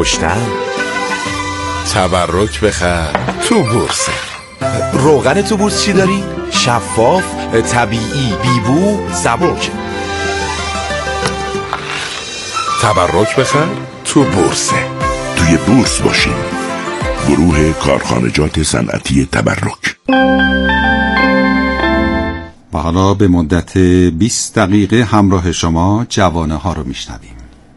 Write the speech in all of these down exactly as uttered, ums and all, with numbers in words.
پشتم. تبرک بخر تو بورس. روغن تو بورس چی داری؟ شفاف، طبیعی، بیبو، سبک. تبرک بخر تو بورس. توی بورس باشیم. گروه کارخانجات صنعتی تبرک. و حالا به مدت بیست دقیقه همراه شما جوانه ها رو میشنویم.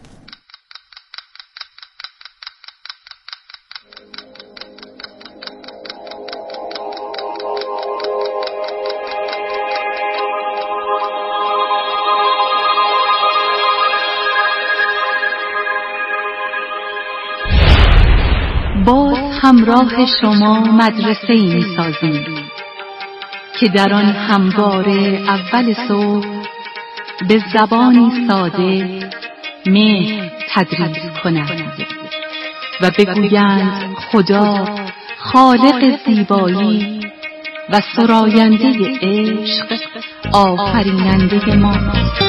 باز همراه شما مدرسه‌ای می‌سازیم که در آن همواره اول صبح به زبانی ساده مهر تدریس کنند و بگویند خدا خالق زیبایی و سراینده عشق آفریننده ماست.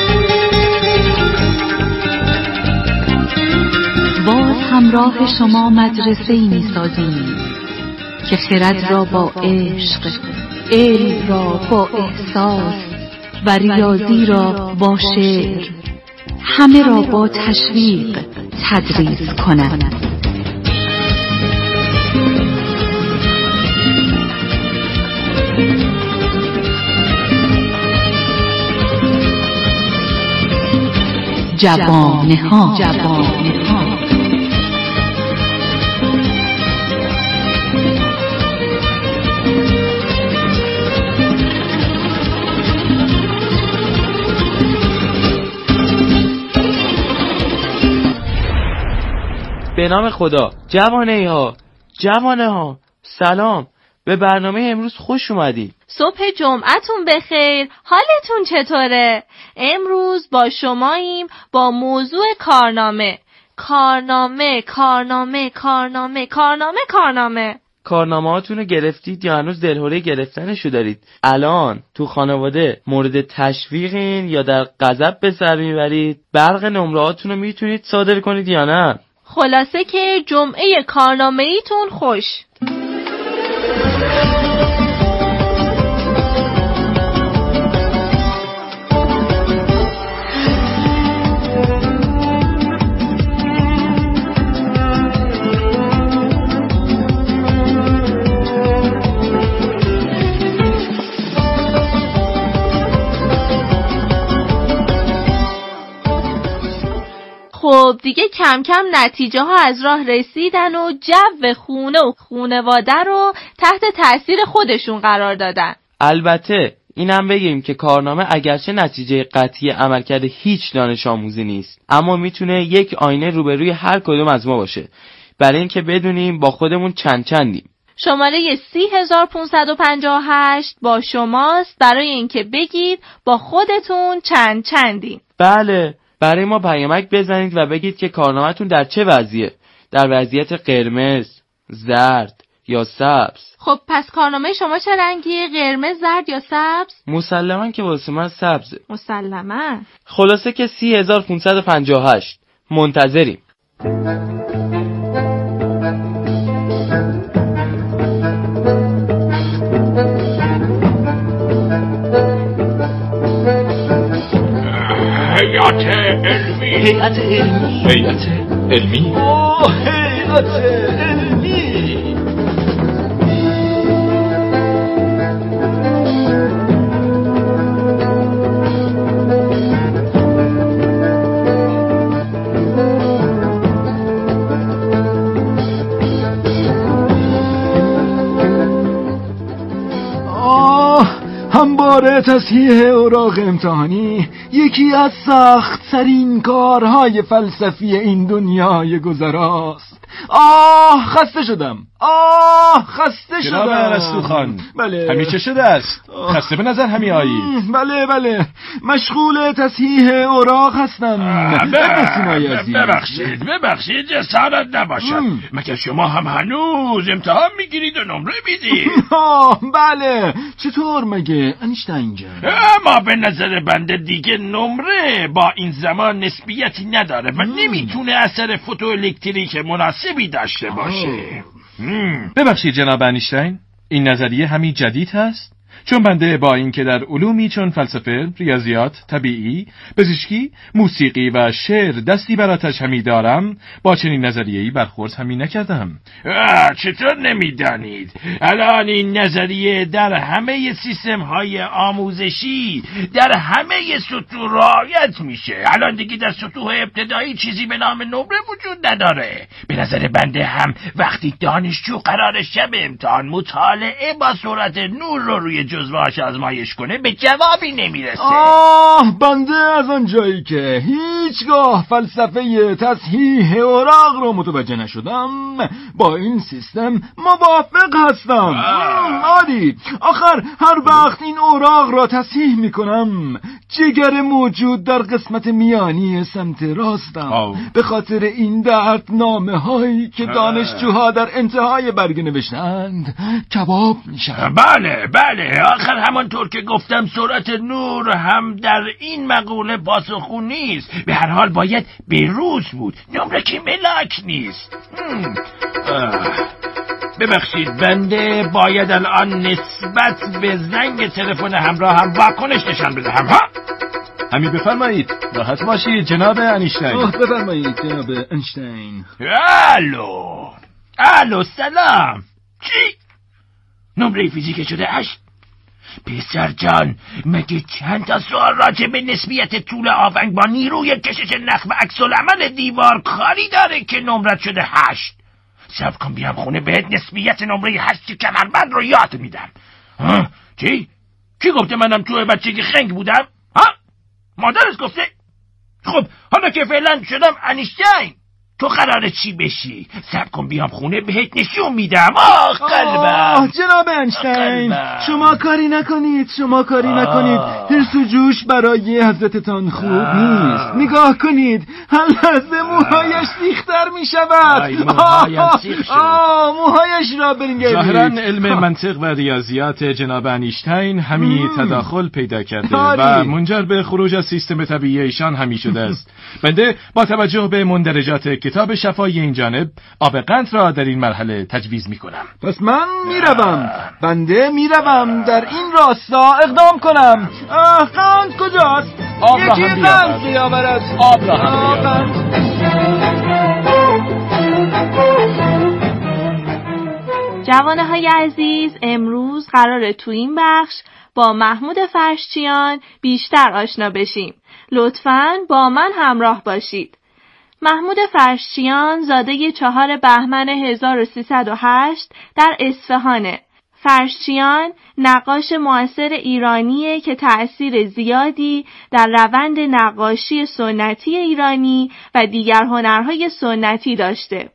باز همراه شما مدرسه‌ای می‌سازیم که خرد را با عشق، علم را با احساس و ریاضی را با شعر، همه را با تشویق تدریس کنند. جوانه ها جوانه ها به نام خدا. جوانه ها جوانه ها سلام، به برنامه امروز خوش اومدید. صبح جمعتون بخیر. حالتون چطوره؟ امروز با شماییم با موضوع کارنامه. کارنامه کارنامه کارنامه کارنامه کارنامه کارنامه هاتون رو گرفتید یا هنوز دلهوره گرفتنشو دارید؟ الان تو خانواده مورد تشویقین یا در غضب به سر میبرید؟ برق نمره هاتون رو میتونید صادر کنید یا نه؟ خلاصه که جمعه کارنامه ایتون خوش. خب دیگه کم کم نتیجه ها از راه رسیدن و جو خونه و خونواده رو تحت تاثیر خودشون قرار دادن. البته اینم بگیم که کارنامه اگرچه نتیجه قطعی عملکرد هیچ دانش آموزی نیست، اما میتونه یک آینه روبروی هر کدوم از ما باشه، برای اینکه بدونیم با خودمون چند چندیم. شماره سی هزار پانصد و پنجاه و هشت با شماست برای اینکه بگید با خودتون چند چندین. بله، برای ما پیامک بزنید و بگید که کارنامه‌تون در چه وضعیه، در وضعیت قرمز، زرد یا سبز. خب پس کارنامه شما چه رنگیه؟ قرمز، زرد یا سبز؟ مسلماً که واسه من سبزه. مسلماً. خلاصه که سی هزار پانصد و پنجاه و هشت منتظریم. هیئت علمی هیئت علمی هیئت علمی اوه هیئت علمی همواره تصحیح اوراق امتحانی یکی از سخت ترین کارهای فلسفی این دنیای گذراست. آه خسته شدم، آه خسته شدم. جناب ارسطو خان، بله. همی چه شده است؟ خسته به نظر همی آیی. بله بله، مشغول تصحیح اوراق هستم. ببخشید ببخشید جسارت نباشد، مگر شما هم هنوز امتحان میگیرید و نمره میدید؟ آه بله، چطور مگه؟ انشتین جان؟ اما به نظر بنده دیگه نمره با این زمان نسبیتی نداره و نمیتونه اثر فوتوالکتریک مناسبی داشته باشه. ببخشید جناب انیشتین، این نظریه همین جدید هست؟ چون بنده با اینکه در علومی چون فلسفه، ریاضیات، طبیعی، پزشکی، موسیقی و شعر دستی بر آتش همی دارم، با چنین نظریه‌ای برخورد همی نکردم. چطور نمیدانید؟ الان این نظریه در همه سیستم‌های آموزشی در همه سطوح رعایت میشه. الان دیگه در سطوح ابتدایی چیزی به نام نمره وجود نداره. به نظر بنده هم وقتی دانشجو قرار شب امتحان مطالعه با سرعت نور رو روی جزوه‌اش آزمایش کنه به جوابی نمیرسه. آه بنده از آن جایی که هیچگاه فلسفه تصحیح اوراق رو متوجه نشدم با این سیستم موافق هستم. عادی آخر هر وقت این اوراق را تصحیح میکنم جگر موجود در قسمت میانی سمت راستم آه. به خاطر این دردنامه هایی که دانشجوها در انتهای برگ نوشتند کباب میشن. بله بله آخر همانطور که گفتم سرعت نور هم در این مقوله پاسخگو نیست. به هر حال باید بروز بود، نمره که ملاک نیست. ببخشید بنده باید الان نسبت به زنگ تلفن همراه هم واکنش نشان بدهم. ها همین بفرمایید. راحت باشید جناب انیشتین. بفرمایید جناب انیشتین. الو الو سلام. چی؟ نمره فیزیک شده هشت؟ پسر جان مگه چند تا سوال راجع به نسبیت طول آونگ با نیروی کشش نخ و عکس العمل دیوار کاری داره که نمرت شده هشت؟ صبر کن بیام خونه بهت نسبیت نمره هشت کمربند رو یاد میدم. ها چی؟ کی گفته منم تو بچگی خنگ بودم؟ ها مادرت گفته؟ خب حالا که فعلا شدم انیشتین تو قراره چی بشی؟ صبر کن بیام خونه بهت نشون میدم. آخ قلبم. جناب انیشتین شما کاری نکنید شما کاری آه. نکنید حرص و جوش برای حضرتتان خوب آه. نیست. نگاه کنید هر لحظه موهایش سیختر میشود. موهایم سیخ شد. موهایش را بنگرید. ظاهرا علم منطق و ریاضیات جناب انیشتین همی تداخل پیدا کرده آری. و منجر به خروج از سیستم طبیعی ایشان همی شده است. بنده با توجه به مندرجات کتاب شفای این جانب آب قند را در این مرحله تجویز می کنم. پس من می روم بنده می روم در این راستا اقدام کنم. قند کجاست؟ آب را یکی هم قند بیاورد. آب را هم بیاورد. جوانه های عزیز امروز قراره تو این بخش با محمود فرشچیان بیشتر آشنا بشیم. لطفاً با من همراه باشید. محمود فرشچیان زاده چهار بهمن هزار و سیصد و هشت در اصفهانه. فرشچیان نقاش معاصر ایرانیه که تأثیر زیادی در روند نقاشی سنتی ایرانی و دیگر هنرهای سنتی داشته.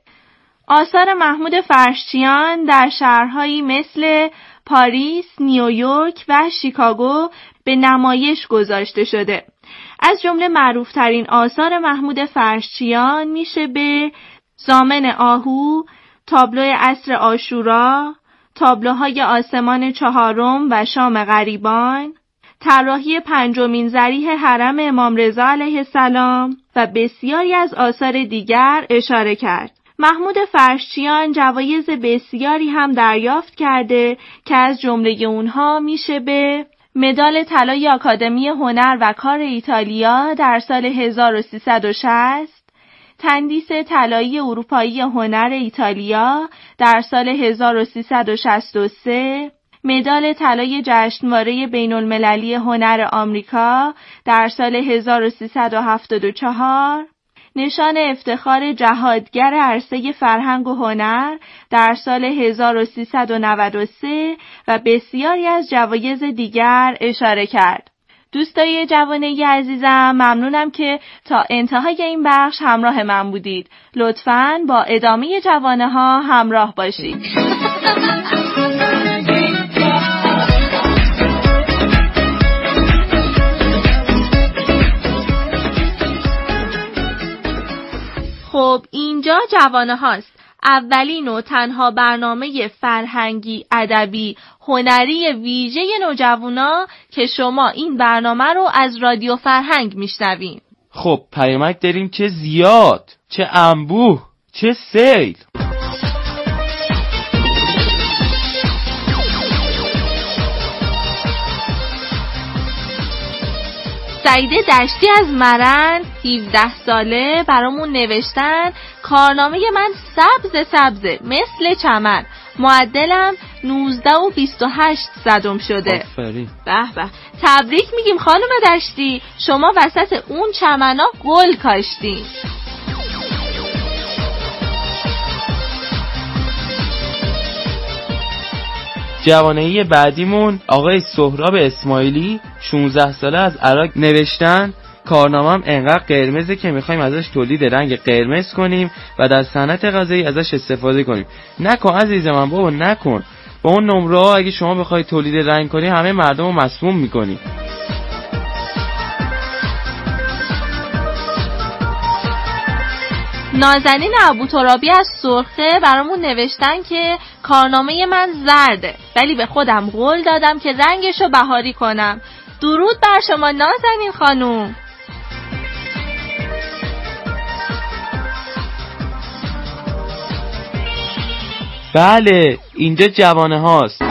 آثار محمود فرشچیان در شهرهایی مثل پاریس، نیویورک و شیکاگو به نمایش گذاشته شده. از جمله معروفترین آثار محمود فرشچیان میشه به ضامن آهو، تابلو عصر عاشورا، تابلوهای آسمان چهارم و شام غریبان، طراحی پنجمین ضریح حرم امام رضا علیه السلام و بسیاری از آثار دیگر اشاره کرد. محمود فرشچیان جوایز بسیاری هم دریافت کرده که از جمله اونها میشه به مدال طلای آکادمی هنر و کار ایتالیا در سال هزار و سیصد و شصت، تندیس طلایی اروپایی هنر ایتالیا در سال هزار و سیصد و شصت و سه، مدال طلای جشنواره بین المللی هنر آمریکا در سال هزار و سیصد و هفتاد و چهار، نشان افتخار جهادگر عرصه فرهنگ و هنر در سال هزار و سیصد و نود و سه و بسیاری از جوایز دیگر اشاره کرد. دوستای جوانه عزیزم ممنونم که تا انتهای این بخش همراه من بودید. لطفاً با ادامه جوانه ها همراه باشید. خب اینجا جوانه هاست. اولین و تنها برنامه فرهنگی، ادبی، هنری ویژه نوجوانا که شما این برنامه رو از رادیو فرهنگ میشنوین. خب پیامک داریم چه زیاد، چه انبوه، چه سیل. سعیده دشتی از مرند هفده ساله برامون نوشتن کارنامه من سبز سبزه مثل چمن، معدلم نوزده و بیست و هشت صدم شده. آفرین. به به، تبریک میگیم خانم دشتی، شما وسط اون چمنا گل کاشتین. جوانه‌ای بعدیمون آقای سهراب اسماعیلی شانزده ساله از عراق نوشتن کارنامه‌ام انقدر قرمزه که می‌خوایم ازش تولید رنگ قرمز کنیم و در صنعت غذایی ازش استفاده کنیم. نکن عزیز من بابا، نکن. با اون نمره‌ها اگه شما بخواید تولید رنگ کنی همه مردم رو مسموم می‌کنی. نازنین ابوترابی از سرخه برامون نوشتن که کارنامه من زرده ولی به خودم قول دادم که رنگشو بهاری کنم. درود بر شما نازنین خانوم. بله اینجا جوانه هاست.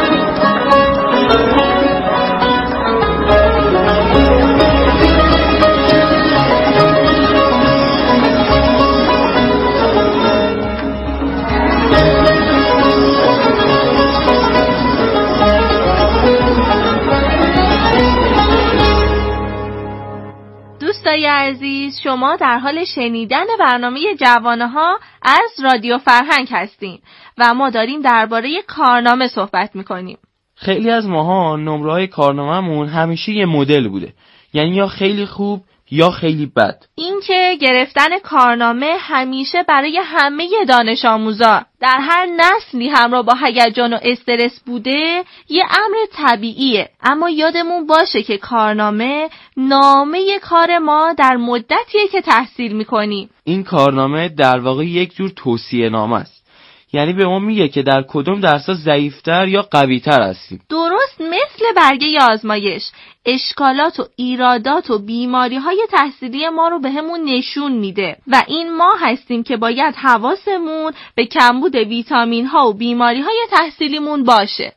دوستای عزیز، شما در حال شنیدن برنامه جوانه ها از رادیو فرهنگ هستین و ما داریم درباره کارنامه صحبت میکنیم. خیلی از ماها نمره‌های کارنامه‌مون همیشه یه مدل بوده، یعنی یا خیلی خوب یا خیلی بد. این که گرفتن کارنامه همیشه برای همه دانش آموزا در هر نسلی همراه با هیجان و استرس بوده یه امر طبیعیه، اما یادمون باشه که کارنامه نامه کار ما در مدتیه که تحصیل میکنیم. این کارنامه در واقع یک جور توصیه نامه است، یعنی به ما میگه که در کدوم درس‌ها ضعیف‌تر یا قوی‌تر هستیم. درست مثل برگه آزمایش، اشکالات و ایرادات و بیماری‌های تحصیلی ما رو بهمون نشون میده و این ما هستیم که باید حواسمون به کمبود ویتامین‌ها و بیماری‌های تحصیلیمون باشه.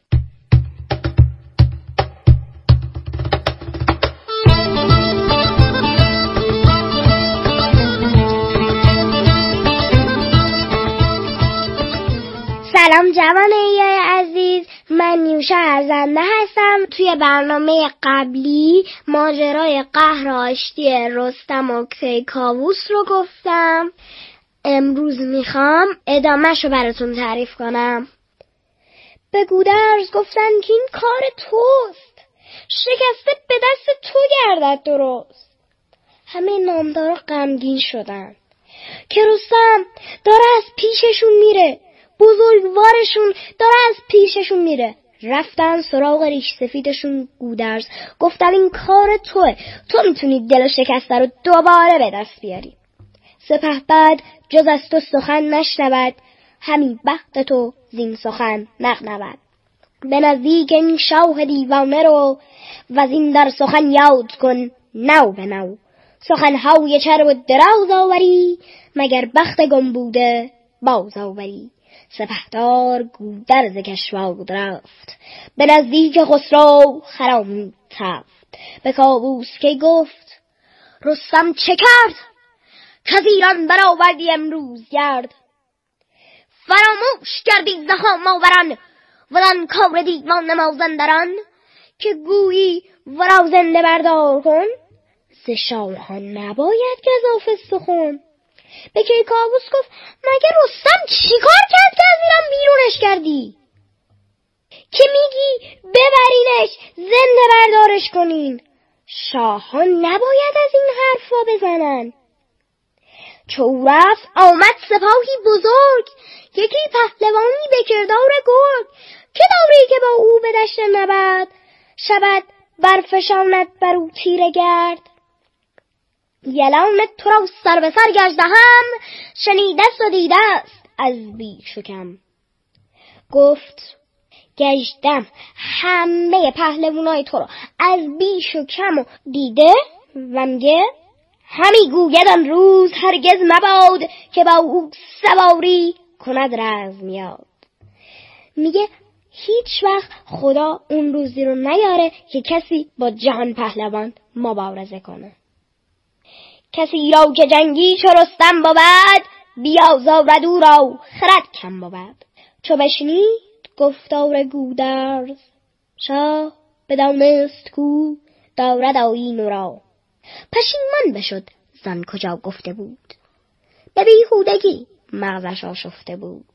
سلام جوانه عزیز، من نیوشا ارزنده هستم. توی برنامه قبلی ماجرای قهر آشتی رستم و کیکاووس رو گفتم. امروز میخوام ادامه‌شو براتون تعریف کنم. به گودرز گفتن که این کار توست، شکسته به دست تو گردد درست. همه نامدارا غمگین شدن که رستم داره از پیششون میره، بزرگوارشون داره از پیششون میره. رفتن سراغ ریش سفیدشون گودرز، گفتن این کار توه، تو میتونی دل شکسته رو دوباره به دست بیاری. سپهبد جز از تو سخن نشنود، همین بخت تو زین سخن نغنود. به نزدیک این شاه دیوانه رو و زین در سخن یاد کن نو به نو. سخنهای چرب و دراز آوری، مگر بخت گم بوده باز آوری. سپهدار گودرز کشواد رفت، به نزدیک خسرو خرامید تفت. به کاووس که گفت رستم چه کرد، کز ایران برآوردی امروز گرد. فراموش کردی زخم آوران، ولن کار دیوان مازندران. که گویی ورا زنده بردار کن، ز شاهان نباید گزافه سخن. به کیکاووس گفت مگه رستم چی کار کرد که از ایران بیرونش کردی؟ که میگی ببرینش زنده بردارش کنین. شاهان نباید از این حرفا بزنن. چو رفت آمد سپاهی بزرگ، یکی پهلوانی به کردار گرگ. که داری که با او به دشت نبرد، شود برفشاند بر او تیره گرد. یلان تو را سر به سر گشته هم، شنیده است و دیده است از بیش و کم. گفت گشتم همه پهلوانای تو رو از بیش و کم دیده و میگه همی گوید آن روز هرگز مباد که با او سواری کند رزم یاد. میگه هیچ وقت خدا اون روزی رو نیاره که کسی با جهان پهلوان مبارزه کنه. کسی را که جنگی چو رستم بود بیازارد او را خرد کم بود. چو بشنید گفتار گودرز شاه بدانست کو دارد آیین او را. پشیمان بشد زن کجا گفته بود به بیهودگی مغزش آشفته بود.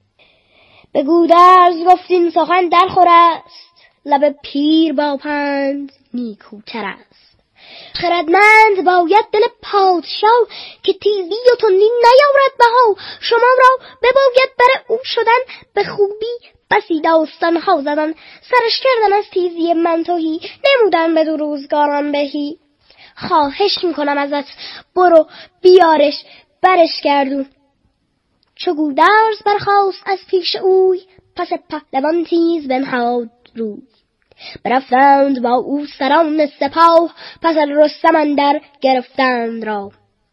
به گودرز گفت این سخن در خور است لب پیر با پند نیکوتر است. خردمند باید دل پادشاه که تیزی و تندی نیارد بها. شما را بباید بر او شدن به خوبی بسی داستان ها زدن. سرش کردن از تیزی منتهی نمودن به دو روزگاران بهی. خواهش میکنم ازت برو بیارش برش گردون. چو گودرز برخاست از پیش اوی پس پهلوان تیز بنهاد روی. برفتند با او سران سپاه پس رستم اندر گرفتند را.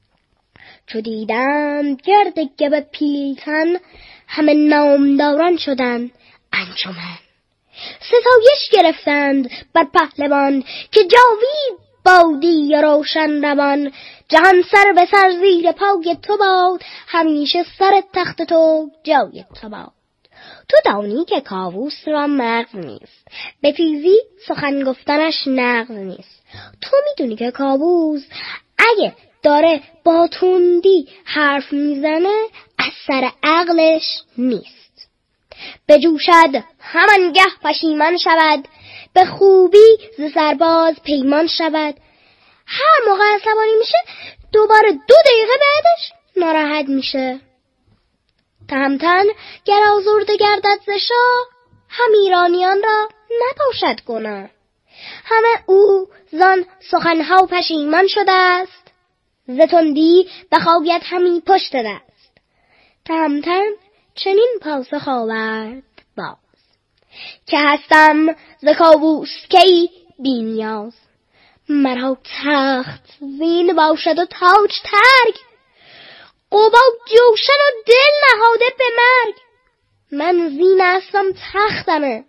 چو دیدند گرد گب پیلتن همه نامداران شدند انجمن. ستایش گرفتند بر پهلوان که جاوید بادی روشن روان. جهان سر به سر زیر پای تو باد همیشه سر تخت تو جای تو باد. تو دانی که کاووس را مغز نیست به تیزی سخن گفتنش نغز نیست. تو میدونی که کاووس اگه داره با تندی حرف میزنه از سر عقلش نیست. بجوشد همانگه پشیمان شود به خوبی ز سرباز پیمان شود. هر موقع عصبانی میشه دوباره دو دقیقه بعدش ناراحت میشه. تهمتن گر آزرده گردد ز شاه هم ایرانیان را نباشد گناه. همه او زان سخنها پشیمان شده است ز تندی بخواید همی پشت دست. تهمتن چنین پاسخ آورد باز که هستم ز کاووس کی بی نیاز. مرا تخت زین باشد و تاج ترگ قبا جوشن و دل نهاده به مرگ. من زین هستم تختمه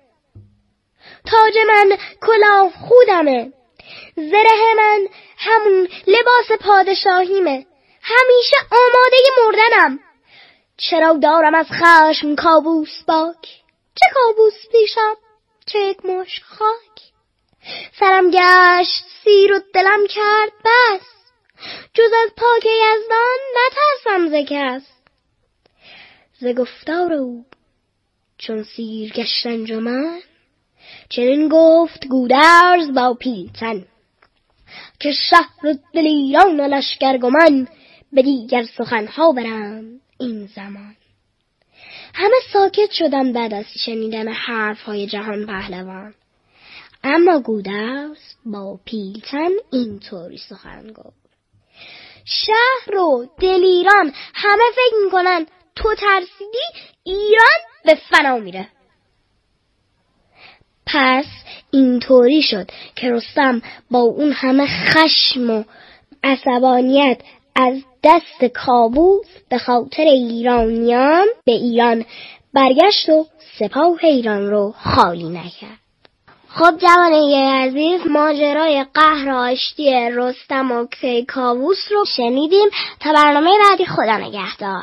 تاج من کلاه خودمه زره من همون لباس پادشاهیمه همیشه آماده مردنم. چرا دارم از خشم کاووس باک چه کاووس پیشم چه یک مشت خاک. سرم گشت سیر و دلم کرد بس جز از پاک یزدان نترسم ز کس. ز گفتار او چون سیر گشت انجمن چنین گفت گودرز با پیلتن که شهر و دل ایران و لشکرگمان به دیگر سخنها برند این زمان. همه ساکت شدن بعد از شنیدن حرفهای جهان پهلوان. اما گودرز با پیلتن اینطوری سخن گفت شهر و دل ایران همه فکر میکنن تو ترسیدی ایران به فنا میره. پس اینطوری شد که رستم با اون همه خشم و عصبانیت از دست کاووس به خاطر ایرانیان به ایران برگشت و سپاه ایران رو خالی نکرد. خب جوانه عزیز ماجرای قهر و آشتی رستم و کاووس رو شنیدیم. تا برنامه بعدی خدا نگهدار.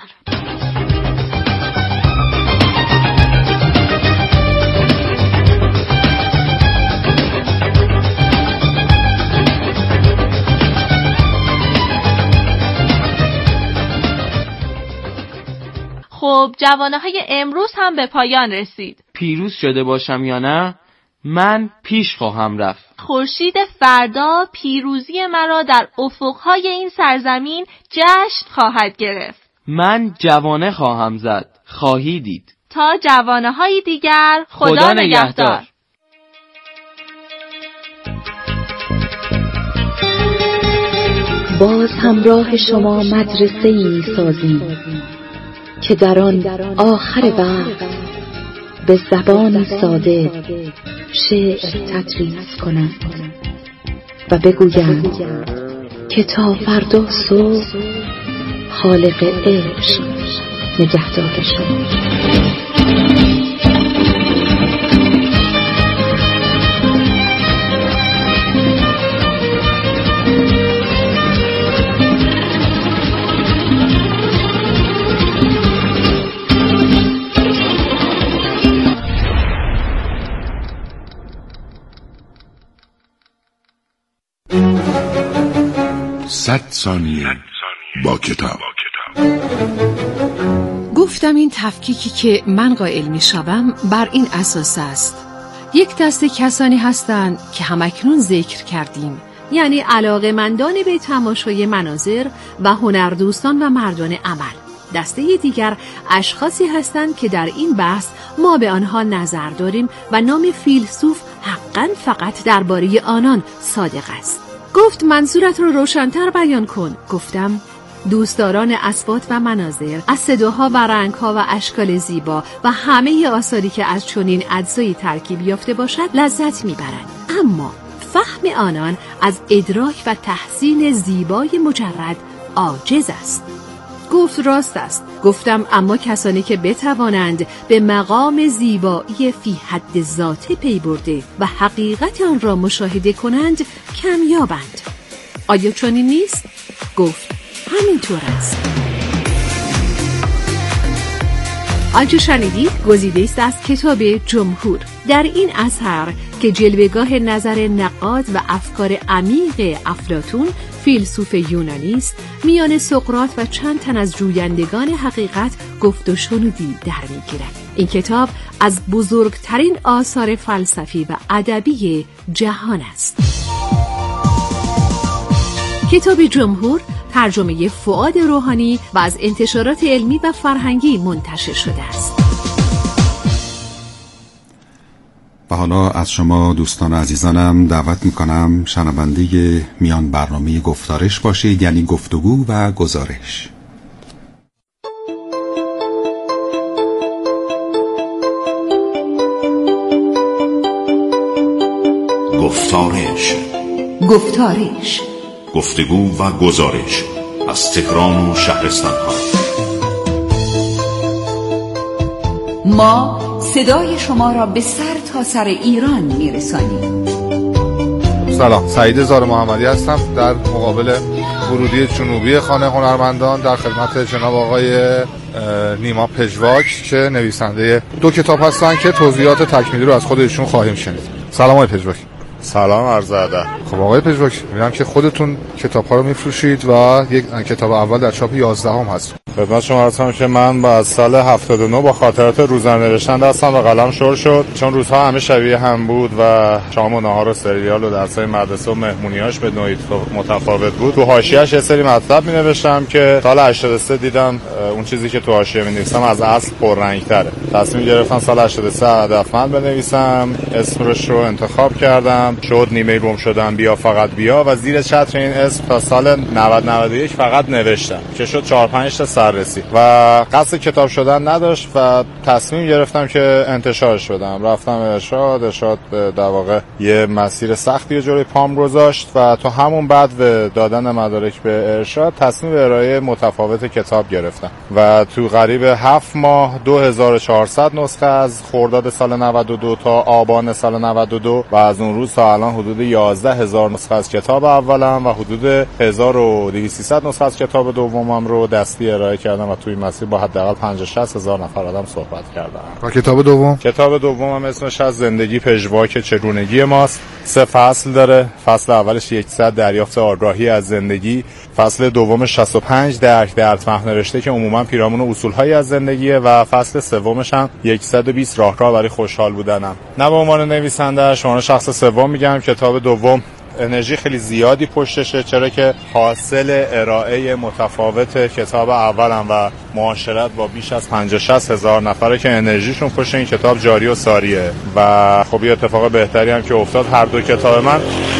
خب جوانه های امروز هم به پایان رسید. پیروز شده باشم یا نه من پیش خواهم رفت. خورشید فردا پیروزی مرا در افقهای این سرزمین جشن خواهد گرفت. من جوانه خواهم زد خواهی دید. تا جوانه های دیگر خدا, خدا نگهدار. باز همراه شما مدرسه ای سازیم که در آن آخر وقت به زبان ساده شعر تدریس کنند و بگویند که تا فردا صبح خالق عشق نگهدارشان. صد ثانیه با کتاب. گفتم این تفکیکی که من قائل می شوم بر این اساس است: یک دسته کسانی هستند که همکنون ذکر کردیم، یعنی علاقه‌مندان به تماشای مناظر و هنردوستان و مردان عمل. دسته دیگر اشخاصی هستند که در این بحث ما به آنها نظر داریم و نام فیلسوف حقاً فقط درباره آنان صادق است. گفت منظورت رو روشن‌تر بیان کن. گفتم دوستداران اصوات و مناظر از صداها و رنگها و اشکال زیبا و همه آثاری که از چنین اجزایی ترکیب یافته باشد لذت میبرند، اما فهم آنان از ادراک و تحسین زیبای مجرد عاجز است. گفت راست است. گفتم اما کسانی که بتوانند به مقام زیبایی فی حد ذاته پی برده و حقیقت آن را مشاهده کنند کمیابند. آیا چنین نیست؟ گفت همینطور است. آنچه شنیدید گزیده است از کتاب جمهور. در این اثر که جلوه‌گاه نظر نقاد و افکار عمیق افلاطون، فیلسوف یونانی است، میان سقراط و چند تن از جویندگان حقیقت گفت و شنودی در می‌گیرد. این کتاب از بزرگترین آثار فلسفی و ادبی جهان است. کتاب جمهور ترجمه فؤاد روحانی و از انتشارات علمی و فرهنگی منتشر شده است. و حالا از شما دوستان عزیزانم دعوت میکنم شنونده میان برنامه گفتارش باشید، یعنی گفتگو و گزارش. گفتارش گفتارش گفتگو و گزارش از تهران و شهرستان ها. ما صدای شما را به سر تا سر ایران میرسانیم. سلام، سعید زار محمدی هستم، در مقابل ورودی جنوبی خانه هنرمندان در خدمت جناب آقای نیما پژواک که نویسنده دو کتاب هستن که توضیحات تکمیلی رو از خودشون خواهیم شنید. سلام آقای پژواک. سلام، عرض ادب. خب آقای پژواک، می‌بینم که خودتون کتاب‌ها رو می‌فروشید و یک کتاب اول در چاپ یازدهم هست. خدمت شما عرض کنم که من با از سال هفتاد و نه با خاطرات روزانه نوشتن دستم و قلم شروع شد، چون روزها همه شبیه هم بود و شام و نهار و سریال و درس‌های مدرسه و مهمونیاش به نوعی متفاوت بود. تو حاشیه‌اش یه سری مطلب می‌نوشتم که سال هشتاد و سه دیدم اون چیزی که تو حاشیه می‌نویسم از اصل پررنگ‌تره. تصمیم گرفتم سال هشتاد و سه هدفمند بنویسم، اسمش رو انتخاب کردم، شد نیمه روم شدم بیا فقط بیا و زیر چتر این اسم تا سال نود نود و یک فقط نوشتم که شد چهار پنج تا سررسی و قصد کتاب شدن نداشت و تصمیم گرفتم که انتشارش بدم. رفتم ارشاد، ارشاد در واقع یه مسیر سختی جلوی پام گذاشت و تو همون بعد به دادن مدارک به ارشاد تصمیم به ارائه متفاوت کتاب گرفتم و تو قریب هفت ماه دو هزار و چهارصد نسخه از خرداد سال نود و دو تا آبان سال نود و دو و از اون روز تا الان حدود یازده هزار نسخه از کتاب اولم و حدود هزار و دویست سیصد نسخه از کتاب دومم رو دستی ارائه کردم و توی مسیر با حداقل پنجاه شصت هزار نفر آدم صحبت کردم. و کتاب دوم؟ کتاب دومم اسمش از زندگی پژواک چگونگی ماست. سه فصل داره. فصل اولش صد دریافت آگاهی از زندگی، فصل دومش شصت و پنج درک در فهم نوشته که عموما پیرامون اصولهایی از زندگیه و فصل سومش هم صد و بیست راهکار برای خوشحال بودنم. نه به عنوان نویسنده، شما شخص سوم میگم. کتاب دوم انرژی خیلی زیادی پشتشه، چرا که حاصل ارائه متفاوت کتاب اولم و معاشرت با بیش از پنجاه شصت هزار نفره که انرژیشون پشت این کتاب جاری و ساریه و خب یه اتفاق بهتری هم که افتاد، هر دو کتاب من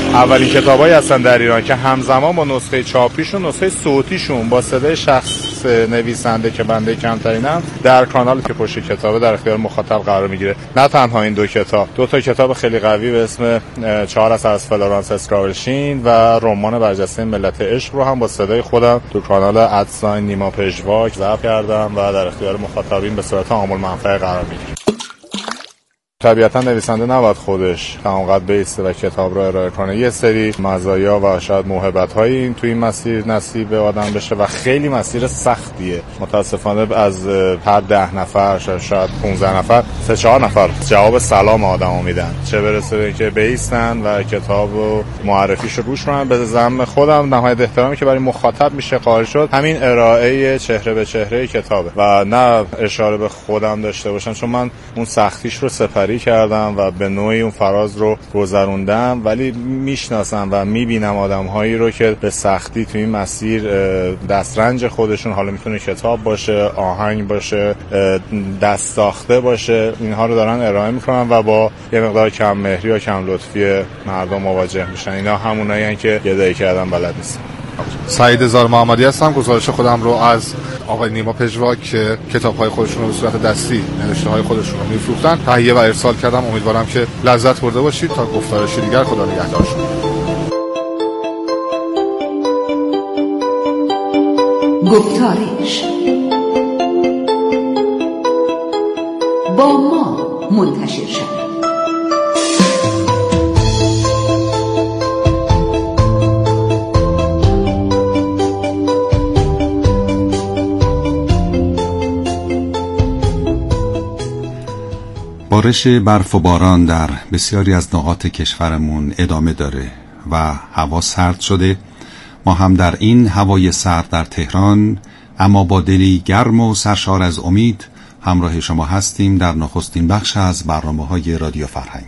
اولین کتابایی هستن در ایران که همزمان با نسخه چاپیشون نسخه صوتیشون با صدای شخص نویسنده که بنده کمترینم در کانال که پشت کتابه در اختیار مخاطب قرار میگیره. نه تنها این دو کتاب، دو تا کتاب خیلی قوی به اسم چهار اثر از فلورانس اسکراولشین و رمان برجسته ملت عشق رو هم با صدای خودم تو کانال ادساین نیما پژواک ضبط کردم و در اختیار مخاطبین به صورت عامل منفعه قرار میگیره. طبیعتا نویسنده نباید خودش تمام‌قد بیسته و کتاب رو ارائه کنه. یه سری مزایا و شاید موهبت‌های این توی این مسیر نصیب آدم بشه و خیلی مسیر سختیه. متاسفانه از هر ده نفر شاید پانزده نفر سه چهار نفر جواب سلام آدمو میدن، چه برسه به اینکه بیستن و کتاب و معرفیش رو روش کنن. به ذم خودم نهایت احترامی که برای مخاطب میشه قائل شد همین ارائه چهره به چهره کتابه و نه اشاره به خودم داشته باشم، چون من اون سختیش رو سپری کردم و به نوعی اون فراز رو گذروندم، ولی میشناسم و میبینم آدم‌هایی رو که به سختی تو این مسیر دسترنج خودشون، حالا میتونه کتاب باشه، آهنگ باشه، دست ساخته باشه، اینها رو دارن ارائه میکنن و با یه مقدار کم مهری و کم لطفی مردم مواجه میشن. اینا همونایی هستن که گدایی کردن بلد نیستن. سعید زار محمدی هستم. گزارش خودم رو از آقای نیما پژواک که کتاب‌های خودشون رو به صورت دستی نوشته‌های خودشون رو می‌فروختن تهیه و ارسال کردم. امیدوارم که لذت برده باشید. تا گفتارشی دیگر، خدا نگهدار شما. گفتارش با ما منتشر شد. بارش برف و باران در بسیاری از نقاط کشورمون ادامه داره و هوا سرد شده. ما هم در این هوای سرد در تهران اما با دلی گرم و سرشار از امید همراه شما هستیم در نخستین بخش از برنامه‌های رادیو فرهنگ.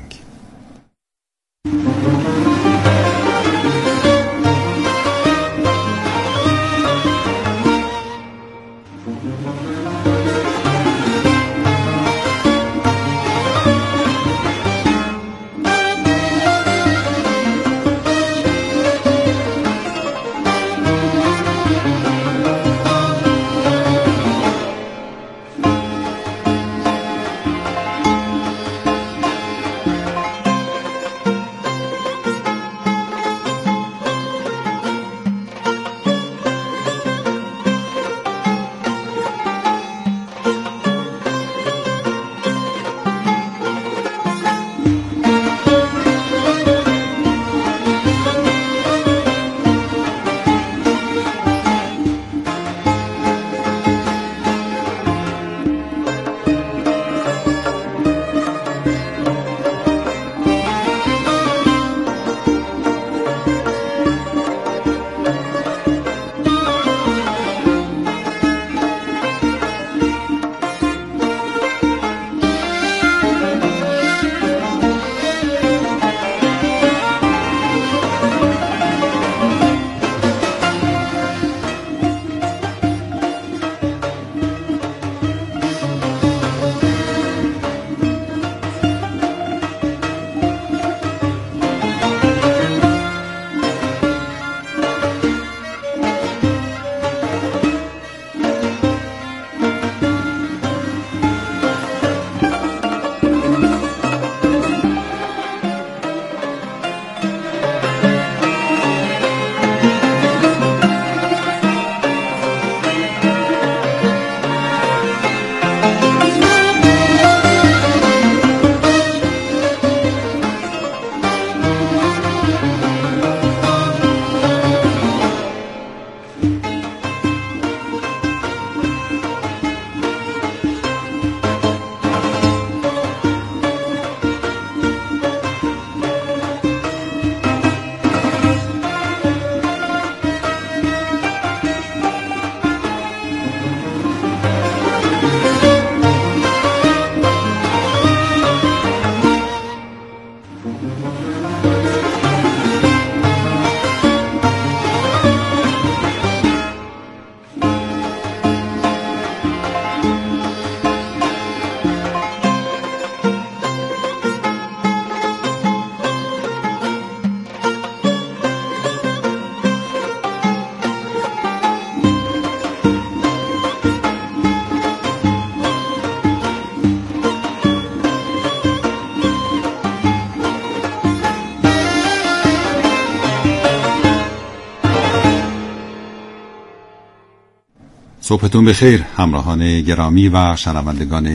صبحتون بخیر همراهان گرامی و شنوندگان